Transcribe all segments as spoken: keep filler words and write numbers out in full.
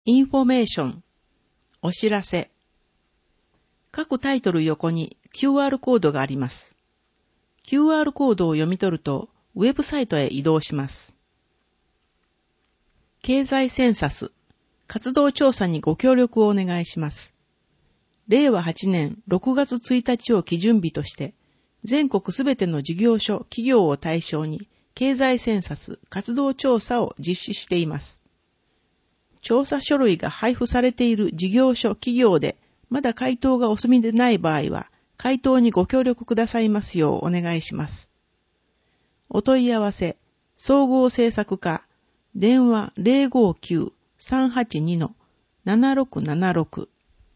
インフォメーション、お知らせ。各タイトル横に キューアール コードがあります。キューアール コードを読み取ると、ウェブサイトへ移動します。経済センサス、活動調査にご協力をお願いします。れいわはちねんろくがつついたちを基準日として、全国すべての事業所、企業を対象に、経済センサス、活動調査を実施しています。調査書類が配布されている事業所、企業で、まだ回答がお済みでない場合は、回答にご協力くださいますようお願いします。お問い合わせ、総合政策課、電話 ゼロごきゅう さんはちに ななろくななろく。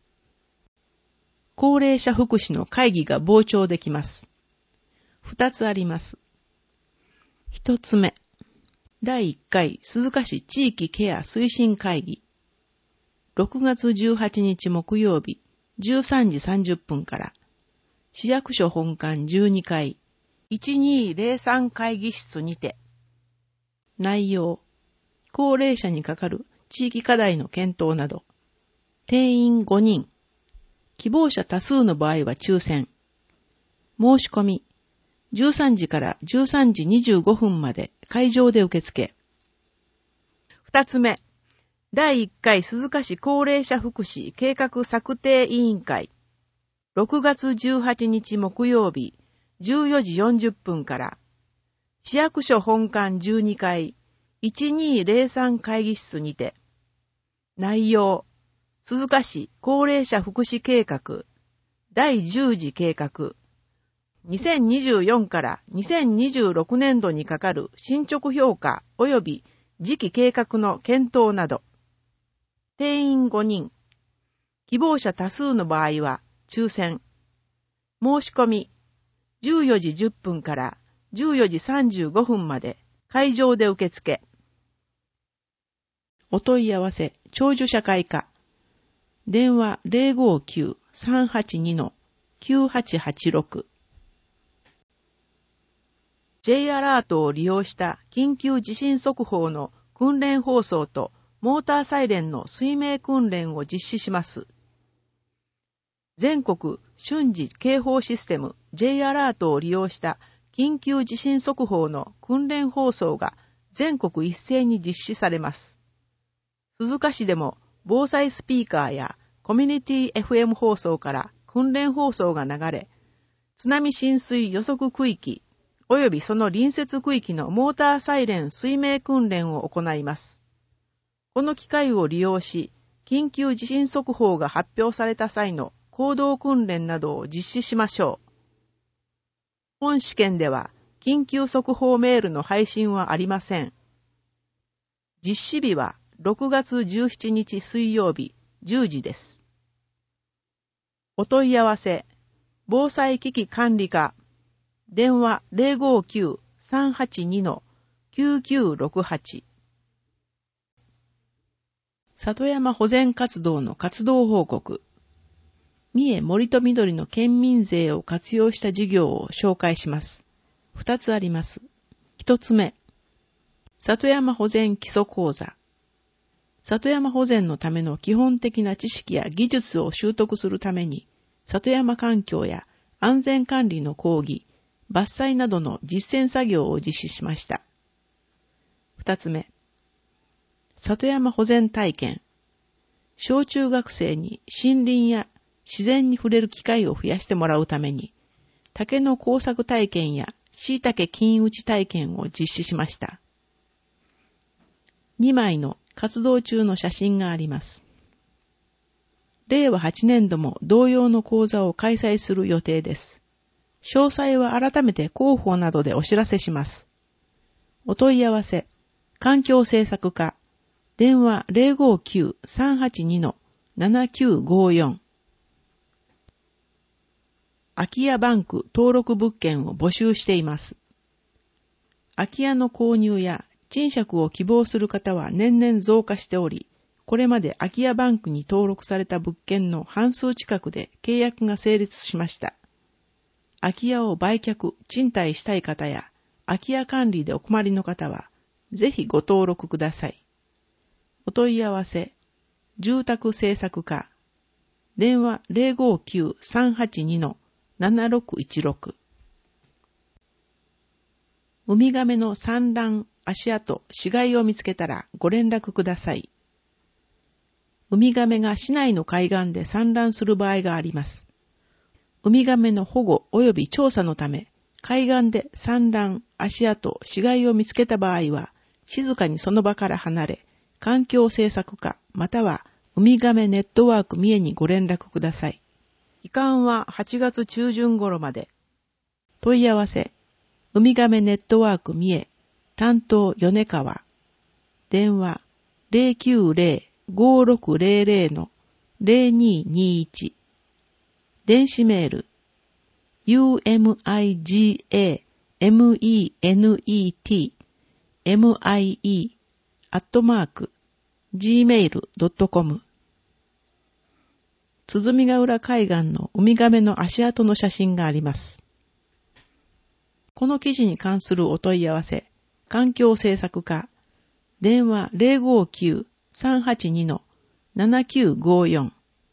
高齢者福祉の会議が傍聴できます。二つあります。一つ目。だいいっかい鈴鹿市地域ケア推進会議。ろくがつじゅうはちにち木曜日じゅうさんじさんじゅっぷんから市役所本館じゅうにかいいちにーぜろさん会議室にて。内容、高齢者にかかる地域課題の検討など。定員ごにん。希望者多数の場合は抽選。申し込み。じゅうさんじからじゅうさんじにじゅうごふんまで会場で受付。二つ目、だいいっかい鈴鹿市高齢者福祉計画策定委員会。ろくがつじゅうはちにち木曜日じゅうよじよんじゅっぷんから市役所本館じゅうにかいいちにーぜろさん会議室にて。内容、鈴鹿市高齢者福祉計画だいじゅうじ計画。にせんにじゅうよんからにせんにじゅうろくねんどにかかる進捗評価及び次期計画の検討など。定員ごにん。希望者多数の場合は抽選。申し込み。じゅうよじじゅっぷんからじゅうよじさんじゅうごふんまで会場で受付。お問い合わせ、長寿社会課。電話 ゼロごきゅう さんはちに きゅうはちはちろく。J アラートを利用した緊急地震速報の訓練放送とモーターサイレンの水命訓練を実施します。全国瞬時警報システム J アラートを利用した緊急地震速報の訓練放送が全国一斉に実施されます。鈴鹿市でも防災スピーカーやコミュニティ エフエム 放送から訓練放送が流れ、津波浸水予測区域およびその隣接区域のモーターサイレン水命訓練を行います。この機会を利用し、緊急地震速報が発表された際の行動訓練などを実施しましょう。本試験では、緊急速報メールの配信はありません。実施日はろくがつじゅうしちにち水曜日じゅうじです。お問い合わせ、防災危機管理課。電話 ゼロごきゅう さんはちに きゅうきゅうろくはち。里山保全活動の活動報告。三重森と緑の県民税を活用した事業を紹介します。二つあります。一つ目、里山保全基礎講座。里山保全のための基本的な知識や技術を習得するために、里山環境や安全管理の講義、伐採などの実践作業を実施しました。二つ目、里山保全体験。小中学生に森林や自然に触れる機会を増やしてもらうために、竹の工作体験や椎茸金打ち体験を実施しました。にまいの活動中の写真があります。れいわはちねんども同様の講座を開催する予定です。詳細は改めて広報などでお知らせします。お問い合わせ、環境政策課、電話 ゼロごきゅう さんはちに ななきゅうごよん。空き家バンク登録物件を募集しています。空き家の購入や賃借を希望する方は年々増加しており、これまで空き家バンクに登録された物件の半数近くで契約が成立しました。空き家を売却、賃貸したい方や、空き家管理でお困りの方は、ぜひご登録ください。お問い合わせ、 住宅政策課、電話 ゼロごきゅう さんはちに ななろくいちろく。ウミガメの産卵、足跡、死骸を見つけたらご連絡ください。ウミガメが市内の海岸で産卵する場合があります。ウミガメの保護及び調査のため、海岸で産卵、足跡、死骸を見つけた場合は、静かにその場から離れ、環境政策課またはウミガメネットワーク三重にご連絡ください。期間ははちがつ中旬頃まで。問い合わせ、ウミガメネットワーク三重、担当米川。電話 ゼロきゅうゼロ ごろくゼロゼロ ゼロにーにーいち。電子メール、ユーエムアイジーエーエムイーエヌイーティーエムアイイー アットマーク ジーメール ドットコム。鼓ヶ浦海岸のウミガメの足跡の写真があります。この記事に関するお問い合わせ、環境政策課、電話 ゼロごきゅう さんはちに ななきゅうごよん。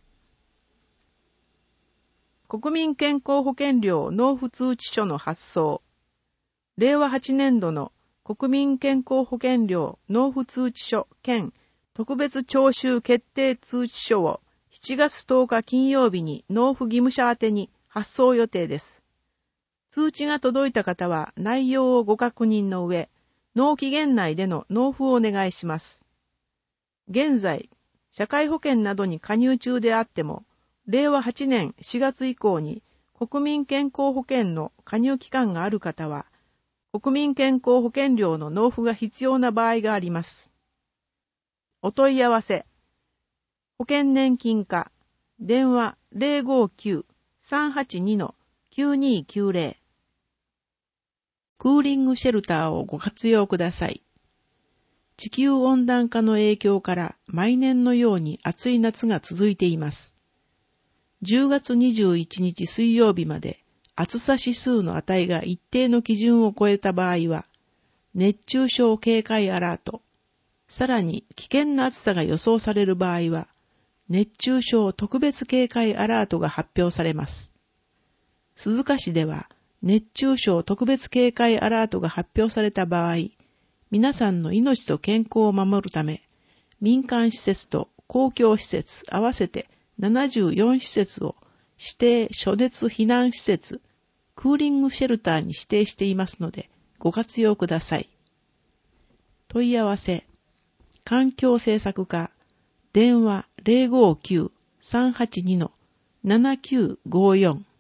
国民健康保険料納付通知書の発送。れいわはちねんどの国民健康保険料納付通知書兼特別徴収決定通知書をしちがつとおか金曜日に納付義務者宛てに発送予定です。通知が届いた方は内容をご確認の上、納期限内での納付をお願いします。現在、社会保険などに加入中であっても、れいわはちねんしがつ以降に国民健康保険の加入期間がある方は、国民健康保険料の納付が必要な場合があります。お問い合わせ、保険年金課、電話 ゼロごきゅう さんはちに きゅうにきゅうゼロ。クーリングシェルターをご活用ください。地球温暖化の影響から毎年のように暑い夏が続いています。じゅうがつにじゅういちにち水曜日まで暑さ指数の値が一定の基準を超えた場合は、熱中症警戒アラート、さらに危険な暑さが予想される場合は、熱中症特別警戒アラートが発表されます。鈴鹿市では、熱中症特別警戒アラートが発表された場合、皆さんの命と健康を守るため、民間施設と公共施設合わせてななじゅうよんしせつを指定暑熱避難施設、クーリングシェルターに指定していますので、ご活用ください。問い合わせ、環境政策課、電話 ゼロごきゅう さんはちに ななきゅうごよん。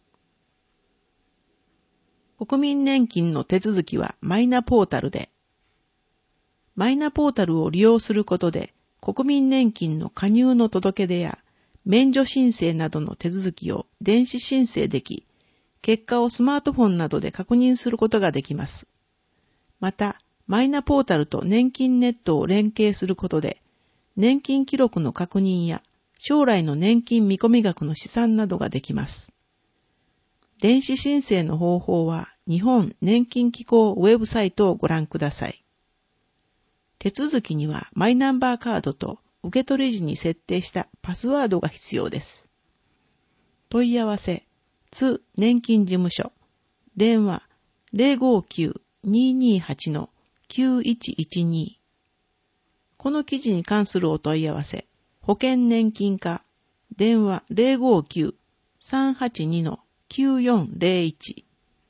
国民年金の手続きはマイナポータルで。マイナポータルを利用することで、国民年金の加入の届け出や、免除申請などの手続きを電子申請でき、結果をスマートフォンなどで確認することができます。また、マイナポータルと年金ネットを連携することで、年金記録の確認や将来の年金見込み額の試算などができます。電子申請の方法は日本年金機構ウェブサイトをご覧ください。手続きにはマイナンバーカードと受取時に設定したパスワードが必要です。問い合わせ、津年金事務所、電話 ゼロごきゅう にーにーはち きゅういちいちに。この記事に関するお問い合わせ、保険年金課、電話 ゼロごきゅう さんはちに きゅうよんゼロいち。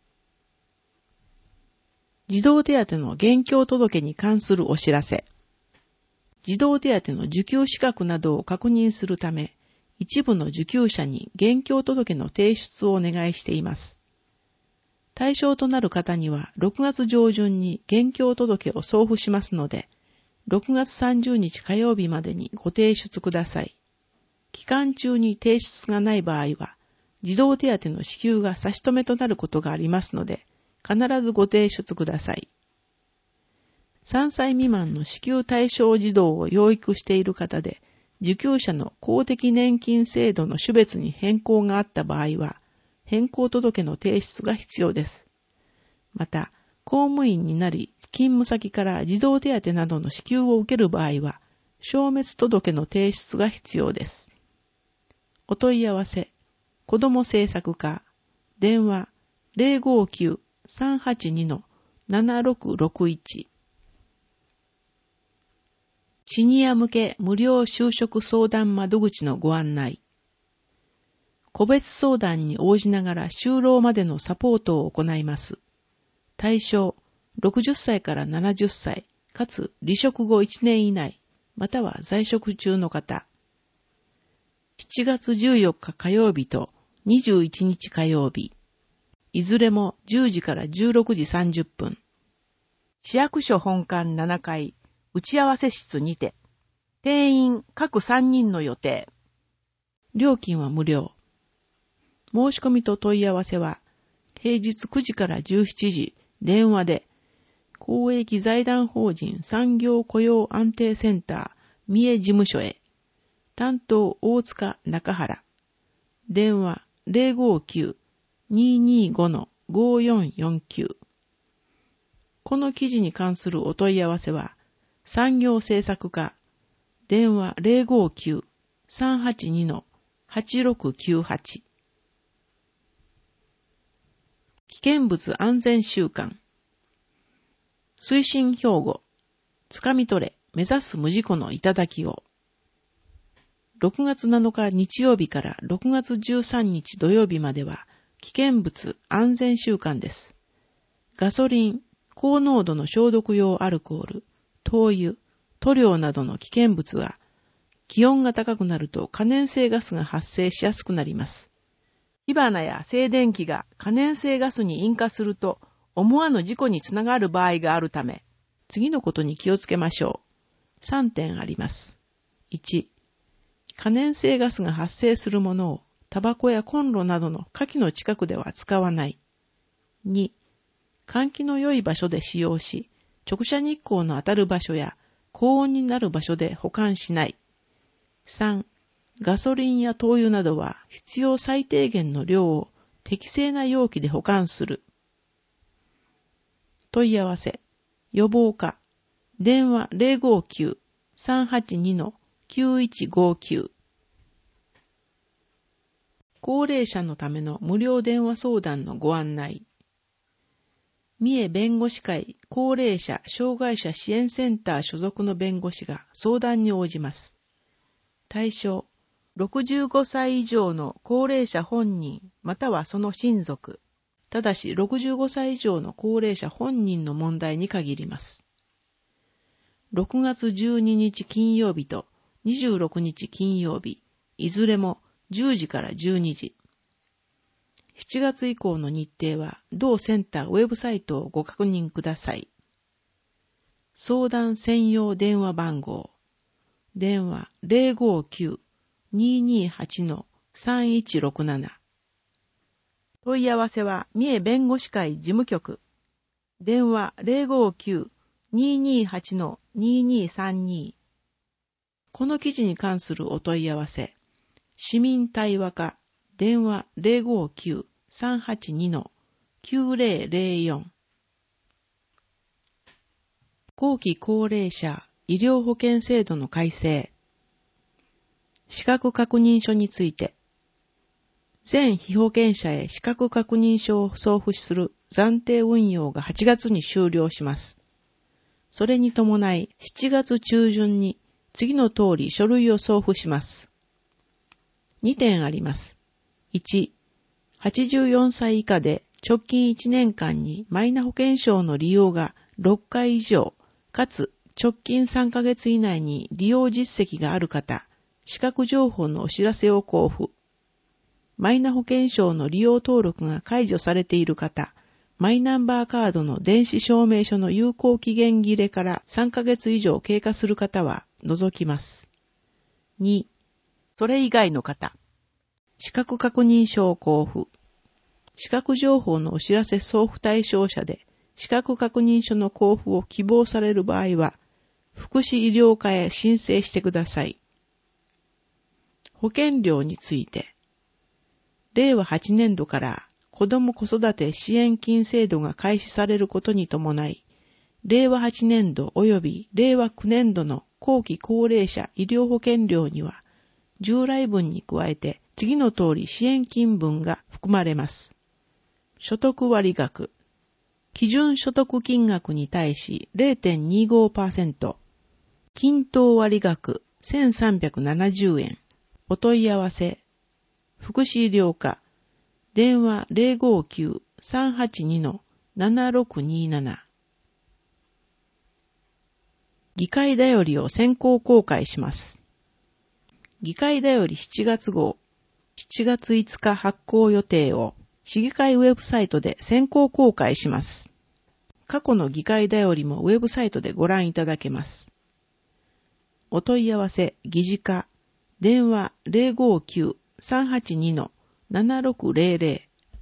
児童手当の現況届に関するお知らせ。児童手当の受給資格などを確認するため、一部の受給者に現況届の提出をお願いしています。対象となる方にはろくがつ上旬に現況届を送付しますので、ろくがつさんじゅうにち火曜日までにご提出ください。期間中に提出がない場合は、児童手当の支給が差し止めとなることがありますので、必ずご提出ください。さんさい未満の支給対象児童を養育している方で、受給者の公的年金制度の種別に変更があった場合は、変更届の提出が必要です。また、公務員になり、勤務先から児童手当などの支給を受ける場合は、 消滅届の提出が必要です。お問い合わせ、子ども政策課、電話 ゼロごきゅう さんはちに ななろくろくいち。シニア向け無料就職相談窓口のご案内。個別相談に応じながら就労までのサポートを行います。対象、ろくじゅっさいからななじゅっさい、かつ離職後いちねん以内、または在職中の方。しちがつじゅうよっか火曜日とにじゅういちにち火曜日。いずれもじゅうじからじゅうろくじさんじゅっぷん。市役所本館ななかい、打ち合わせ室にて。定員各さんにんの予定。料金は無料。申し込みと問い合わせは、平日くじからじゅうしちじ、電話で、公益財団法人産業雇用安定センター三重事務所へ。担当大塚中原。電話 ゼロごきゅう にーにーご ごーよんよんきゅう。この記事に関するお問い合わせは、産業政策課、電話 ゼロごきゅう さんはちに はちろくきゅうはち。危険物安全週間。推進標語。つかみ取れ、目指す無事故の頂を。ろくがつなのか日曜日からろくがつじゅうさんにち土曜日までは危険物安全週間です。ガソリン、高濃度の消毒用アルコール、灯油、塗料などの危険物は気温が高くなると可燃性ガスが発生しやすくなります。火花や静電気が可燃性ガスに引火すると思わぬ事故につながる場合があるため、次のことに気をつけましょう。さんてんあります。いち、可燃性ガスが発生するものをタバコやコンロなどの火器の近くでは使わない。に、換気の良い場所で使用し、直射日光の当たる場所や高温になる場所で保管しない。さん、ガソリンや灯油などは必要最低限の量を適正な容器で保管する。問い合わせ、予防課、電話 ゼロごきゅう さんはちに きゅういちごきゅう。高齢者のための無料電話相談のご案内。三重弁護士会高齢者障害者支援センター所属の弁護士が相談に応じます。対象、ろくじゅうごさい以上の高齢者本人またはその親族。ただしろくじゅうごさい以上の高齢者本人の問題に限ります。ろくがつじゅうににち金曜日とにじゅうろくにち金曜日、いずれもじゅうじからじゅうにじ。しちがつ以降の日程は同センターウェブサイトをご確認ください。相談専用電話番号。電話 ゼロごきゅう にーにーはち さんいちろくなな。問い合わせは三重弁護士会事務局。電話 ゼロごきゅう にーにーはち にーにーさんに。この記事に関するお問い合わせ。市民対話課。電話 ゼロごきゅう さんはちに きゅうぜろぜろよん。後期高齢者医療保険制度の改正。資格確認書について。全被保険者へ資格確認書を送付する暫定運用がはちがつに終了します。それに伴いしちがつ中旬に次の通り書類を送付します。にてんあります。いち、はちじゅうよんさい以下で直近いちねんかんにマイナ保険証の利用がろっかい以上、かつ直近さんかげつ以内に利用実績がある方、資格情報のお知らせを交付。マイナ保険証の利用登録が解除されている方、マイナンバーカードの電子証明書の有効期限切れからさんかげつ以上経過する方は除きます。に、それ以外の方、資格確認書を交付。資格情報のお知らせ送付対象者で資格確認書の交付を希望される場合は、福祉医療課へ申請してください。保険料について、れいわはちねんどから子ども子育て支援金制度が開始されることに伴い、れいわはちねんど及びれいわきゅうねんどの後期高齢者医療保険料には、従来分に加えて次の通り支援金分が含まれます。所得割額。基準所得金額に対し ゼロてんにごパーセント。均等割額せんさんびゃくななじゅうえん。お問い合わせ。福祉医療課。電話 ゼロごきゅう さんはちに ななろくになな。議会だよりを先行公開します。議会だよりしちがつ号、しちがついつか発行予定を市議会ウェブサイトで先行公開します。過去の議会だよりもウェブサイトでご覧いただけます。お問い合わせ、議事課、電話 ゼロごきゅう さんはちに ななろくゼロゼロ。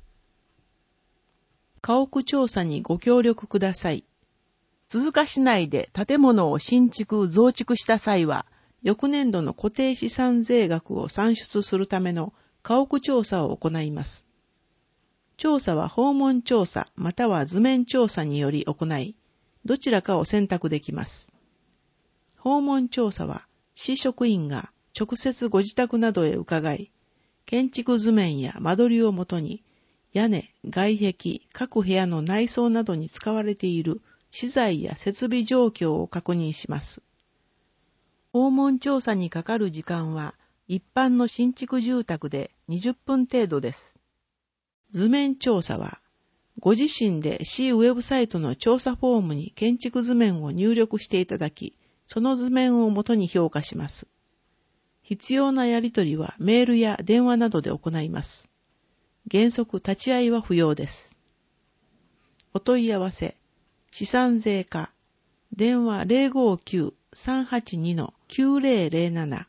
家屋調査にご協力ください。鈴鹿市内で建物を新築・増築した際は、翌年度の固定資産税額を算出するための家屋調査を行います。調査は訪問調査または図面調査により行い、どちらかを選択できます。訪問調査は、市職員が直接ご自宅などへ伺い、建築図面や間取りをもとに、屋根、外壁、各部屋の内装などに使われている資材や設備状況を確認します。訪問調査にかかる時間は、一般の新築住宅でにじゅっぷん程度です。図面調査は、ご自身で市ウェブサイトの調査フォームに建築図面を入力していただき、その図面をもとに評価します。必要なやり取りはメールや電話などで行います。原則立ち会いは不要です。お問い合わせ、資産税課、電話 ゼロごきゅう さんはちに きゅうゼロゼロなな。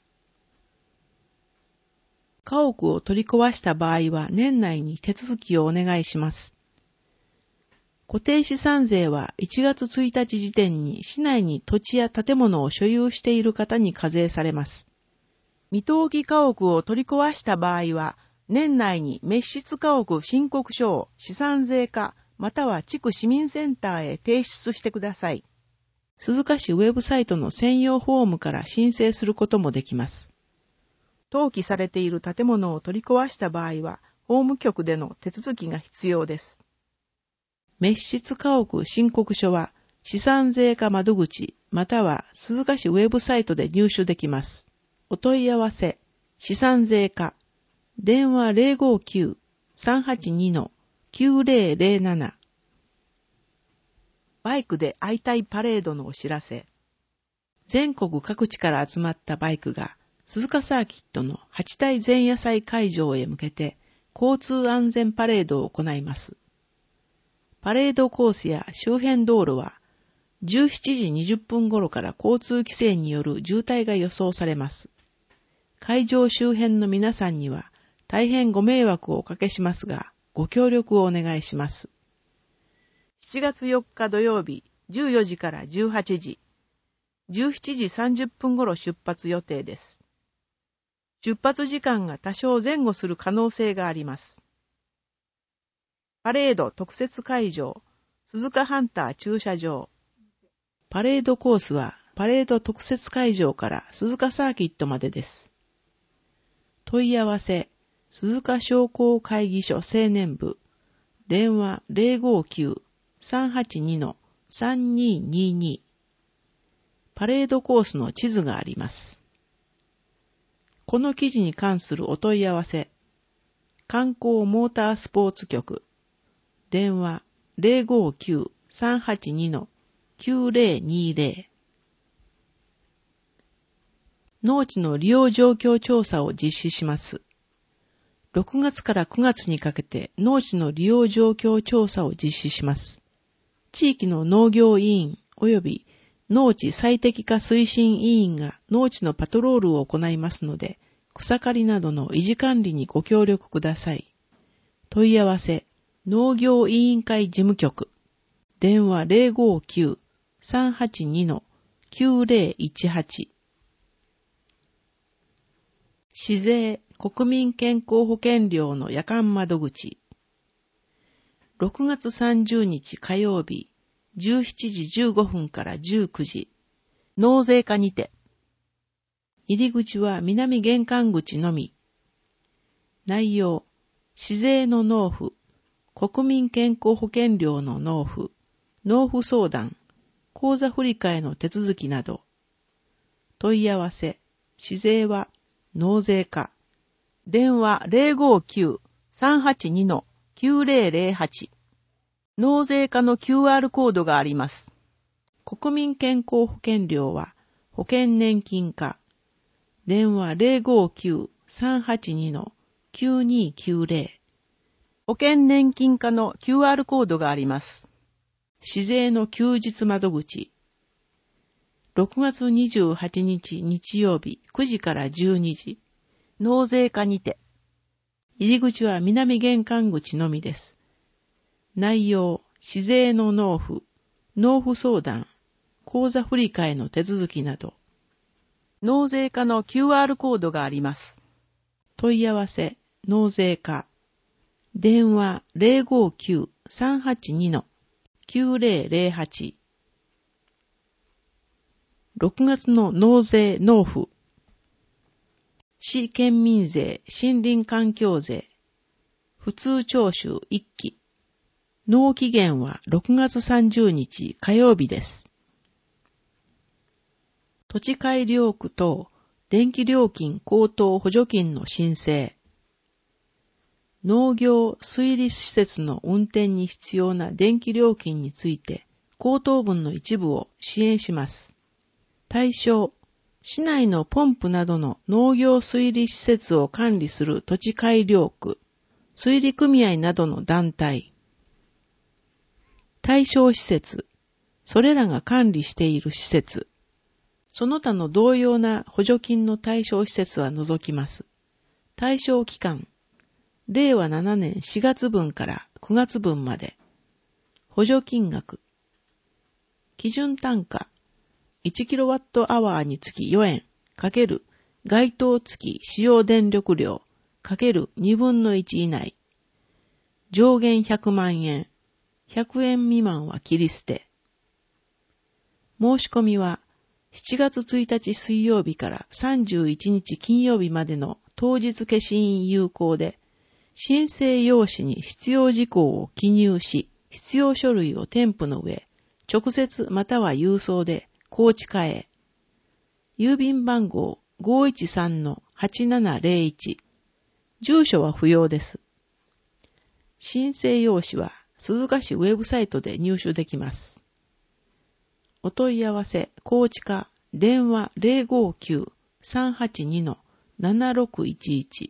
家屋を取り壊した場合は年内に手続きをお願いします。固定資産税はいちがつついたち時点に市内に土地や建物を所有している方に課税されます。未登記家屋を取り壊した場合は、年内に滅失家屋申告書を資産税課または地区市民センターへ提出してください。鈴鹿市ウェブサイトの専用フォームから申請することもできます。登記されている建物を取り壊した場合は、法務局での手続きが必要です。滅失家屋申告書は、資産税課窓口または鈴鹿市ウェブサイトで入手できます。お問い合わせ、資産税課、電話 ゼロごきゅう さんはちに きゅうゼロゼロなな。バイクで会いたいパレードのお知らせ。全国各地から集まったバイクが鈴鹿サーキットのはち体前夜祭会場へ向けて交通安全パレードを行います。パレードコースや周辺道路はじゅうしちじにじゅっぷん頃から交通規制による渋滞が予想されます。会場周辺の皆さんには大変ご迷惑をおかけしますが、ご協力をお願いします。しちがつよっか土曜日じゅうよじからじゅうはちじ、じゅうしちじさんじゅっぷん頃出発予定です。出発時間が多少前後する可能性があります。パレード特設会場、鈴鹿ハンター駐車場。パレードコースはパレード特設会場から鈴鹿サーキットまでです。問い合わせ、鈴鹿商工会議所青年部、電話 ゼロごきゅう さんはちに さんににに。パレードコースの地図があります。この記事に関するお問い合わせ、観光モータースポーツ局、電話 ゼロごきゅう さんはちに きゅうゼロにゼロ。農地の利用状況調査を実施します。ろくがつからくがつにかけて農地の利用状況調査を実施します。地域の農業委員及び農地最適化推進委員が農地のパトロールを行いますので、草刈りなどの維持管理にご協力ください。問い合わせ、農業委員会事務局、電話 ゼロごきゅう さんはちに きゅうゼロいちはち。市税国民健康保険料の夜間窓口。ろくがつさんじゅうにち火曜日、じゅうしちじじゅうごふんからじゅうくじ、納税課にて、 入り口は南玄関口のみ。内容、市税の納付、国民健康保険料の納付、納付相談、口座振替の手続きなど。問い合わせ、市税は納税課。電話 ゼロごきゅう さんはちに きゅうゼロゼロはち。納税課の キューアール コードがあります。国民健康保険料は保険年金課。電話 ゼロごきゅう さんはちに きゅうにきゅうゼロ。保険年金課の キューアール コードがあります。市税の休日窓口。ろくがつにじゅうはちにち日曜日くじからじゅうにじ。納税課にて。入り口は南玄関口のみです。内容、市税の納付、納付相談、口座振替の手続きなど。納税課の キューアール コードがあります。問い合わせ、納税課。電話 ゼロごきゅう さんはちに きゅうゼロゼロはち。ろくがつの納税納付。市県民税、森林環境税。普通徴収いっき。納期限はろくがつさんじゅうにち火曜日です。土地改良区等電気料金高騰補助金の申請。農業水利施設の運転に必要な電気料金について高騰分の一部を支援します。対象、市内のポンプなどの農業水利施設を管理する土地改良区、水利組合などの団体。対象施設、それらが管理している施設。その他の同様な補助金の対象施設は除きます。対象期間、れいわななねんしがつぶんからくがつぶんまで。補助金額。基準単価、いちキロワットアワーにつきよえんかける該当付き使用電力量かけるにぶんのいち以内。上限ひゃくまんえん。ひゃくえん未満は切り捨て。申し込みはしちがつついたち水曜日からさんじゅういちにち金曜日までの当日消印有効で、申請用紙に必要事項を記入し、必要書類を添付の上、直接または郵送で高知課へ。郵便番号 ごいちさんのはちななゼロいち。住所は不要です。申請用紙は鈴鹿市ウェブサイトで入手できます。お問い合わせ、高知課、電話 ゼロごきゅう さんはちに ななろくいちいち。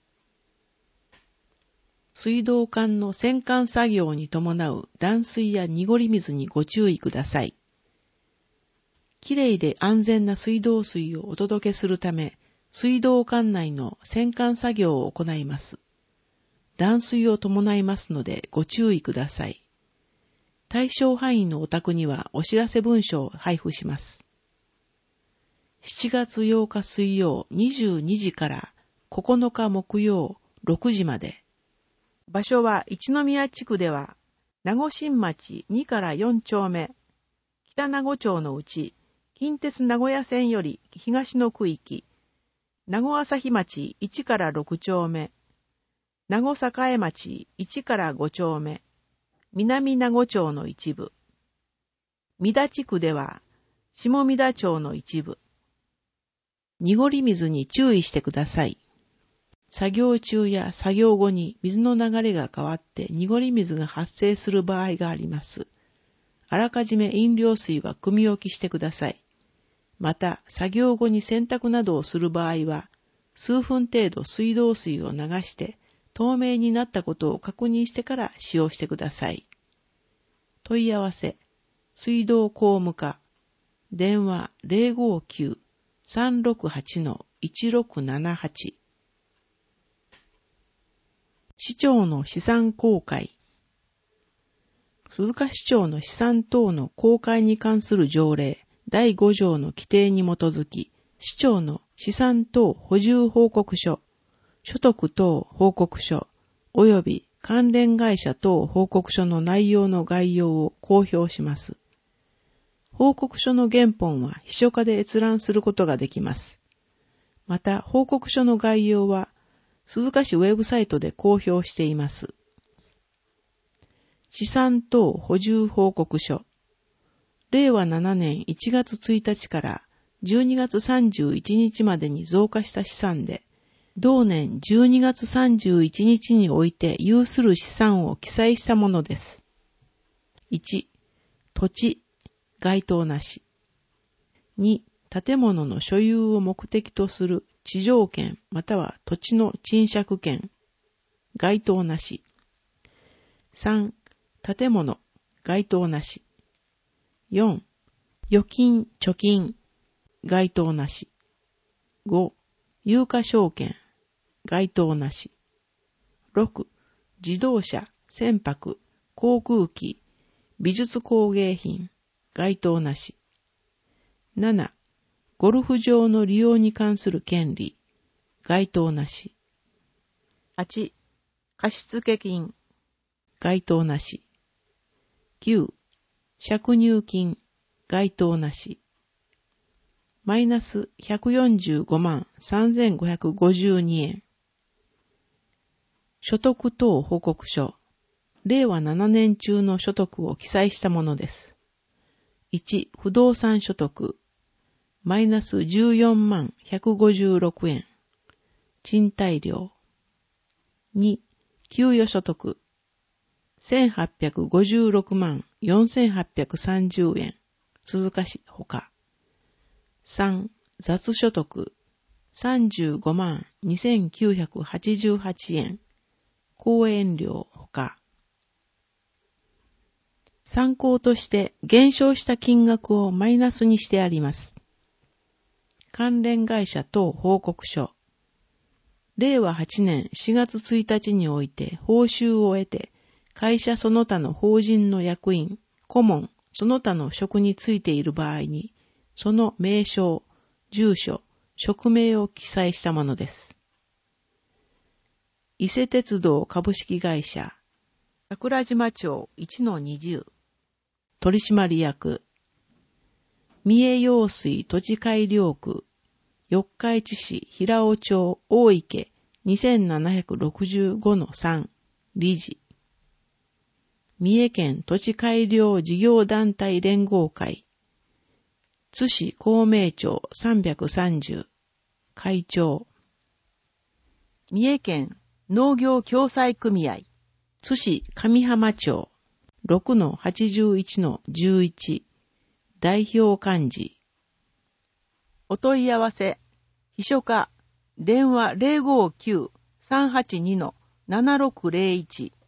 水道管の洗管作業に伴う断水や濁り水にご注意ください。きれいで安全な水道水をお届けするため、水道管内の洗管作業を行います。断水を伴いますのでご注意ください。対象範囲のお宅にはお知らせ文書を配布します。しちがつようか水曜にじゅうにじからここのか木曜ろくじまで。場所は一宮地区では、名護新町にからよんちょうめ、北名護町のうち、近鉄名古屋線より東の区域、名護朝日町いちからろくちょうめ、名護栄町いちからごちょうめ、南名護町の一部、三田地区では、下三田町の一部、濁り水に注意してください。作業中や作業後に水の流れが変わって濁り水が発生する場合があります。あらかじめ飲料水は汲み置きしてください。また、作業後に洗濯などをする場合は、数分程度水道水を流して透明になったことを確認してから使用してください。問い合わせ、水道工務課、電話 ゼロごきゅう さんろくはち いちろくななはち。市長の資産公開。鈴鹿市長の資産等の公開に関する条例だいごじょうの規定に基づき、市長の資産等補充報告書、所得等報告書、及び関連会社等報告書の内容の概要を公表します。報告書の原本は秘書課で閲覧することができます。 また、報告書の概要は、鈴鹿市ウェブサイトで公表しています。資産等補充報告書。れいわななねんいちがつついたちからじゅうにがつさんじゅういちにちまでに増加した資産で、同年じゅうにがつさんじゅういちにちにおいて有する資産を記載したものです。いち、土地、該当なし。に、建物の所有を目的とする地上権または土地の賃借権、該当なし。さん、建物、該当なし。よん、預金、貯金、該当なし。ご、有価証券、該当なし。ろく、自動車、船舶、航空機、美術工芸品、該当なし。なな、ゴルフ場の利用に関する権利、該当なし。はち、貸付金、該当なし。きゅう、借入金、該当なし。マイナスひゃくよんじゅうごまんさんぜんごひゃくごじゅうにえん。所得等報告書。れいわななねん中の所得を記載したものです。いち、不動産所得。マイナスじゅうよんまんひゃくごじゅうろくえん。賃貸料。に、給与所得。せんはっぴゃくごじゅうろくまんよんせんはっぴゃくさんじゅうえん。鈴鹿市ほか。さん、雑所得。さんじゅうごまんにせんきゅうひゃくはちじゅうはちえん。講演料ほか。参考として減少した金額をマイナスにしてあります。関連会社等報告書。れいわはちねんしがつついたちにおいて報酬を得て、会社その他の法人の役員、顧問、その他の職についている場合に、その名称、住所、職名を記載したものです。伊勢鉄道株式会社、桜島町 いちのにじゅう、取締役、三重用水土地改良区、四日市市平尾町大池 にせんななひゃくろくじゅうごのさん、理事。三重県土地改良事業団体連合会、津市公明町さんびゃくさんじゅう、会長。三重県農業共済組合、津市上浜町 ろくのはちじゅういちのじゅういち、代表幹事。お問い合わせ、秘書課、電話 ゼロごきゅう さんはちにのななろくゼロいち。